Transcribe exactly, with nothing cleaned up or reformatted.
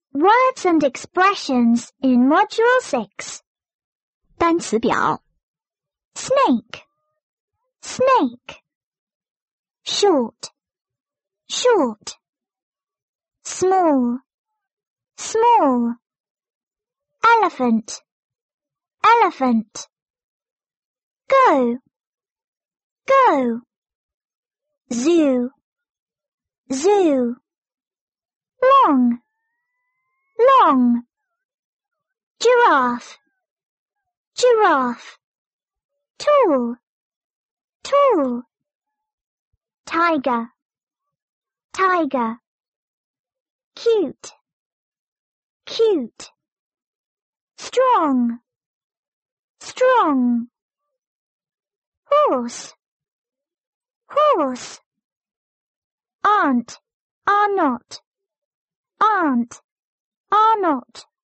Words and expressions in Module six. 单词表 Snake, snake. Short, short. Small, small. Elephant, elephant. Go, go. Zoo, zoo. Long, long. Giraffe, giraffe. Tall, tall. Tiger, tiger. Cute, cute. Strong, strong. Horse, horse. Aunt, are not, aunt, are not.